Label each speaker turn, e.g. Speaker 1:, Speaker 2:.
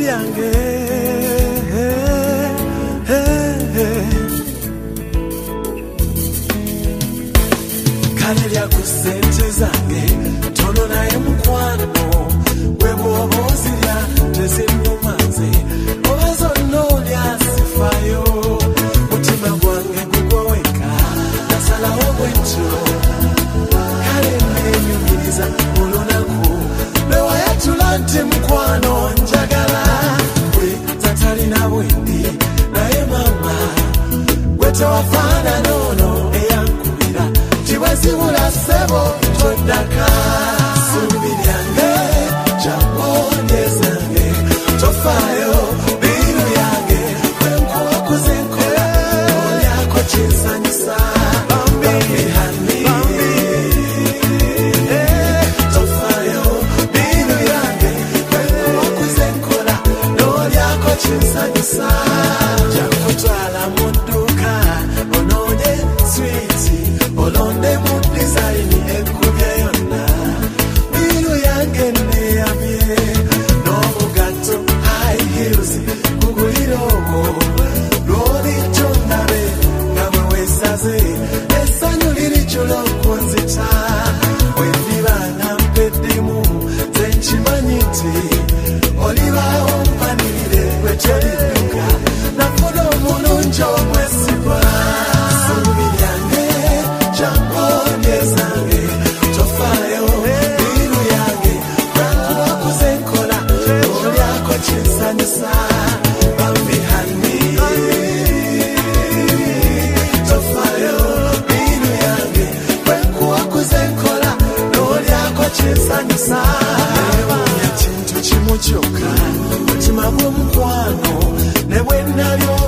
Speaker 1: yange kale lyakusente zange tono naye mukwano gwe bwoba ozirya tezinnuma nze oba zonna olyasifayo mutima gwange gugwoweka nasalawo bwentyo kale nenyumiriza olunaku lwewayatula nti mukwano njagala gwe tatalina bwendi naye mama gwe tewafaana noono eyankubira tiwezibula ssebo toddaka ssuubi lyange jamonyezange tofaayo biru yange kwenkuwakuze nkola olyako kinsanyusa bambihani tofaayo biru yange kwenkuwakuze nkola n'olyako kinsanyusa jakutwala mu dduuka onoonye switi olonde mu dizayini ekkubye yonna biru yange neyamye n'obugatto high heels kugulira ogwo lw'olijjo ndabe nga bwe weesaze essanyu lirijjula okunzita bwe ndiba nga mpeddimu nze nkimanyi nti olibaawo mpanirire bwe teridduka nafuna omulungi omwesigwa ssuubi lyange jambonyezange tofaayo biru yange kwenkuwakuze nkola olyako kinsanyusa bambihani tofaayo biru yange kwenkuwakuze nkola n'olyako kinsanyusa ewunya kintu kimu kyokka mutima gw'omukwano ne bwe nalyo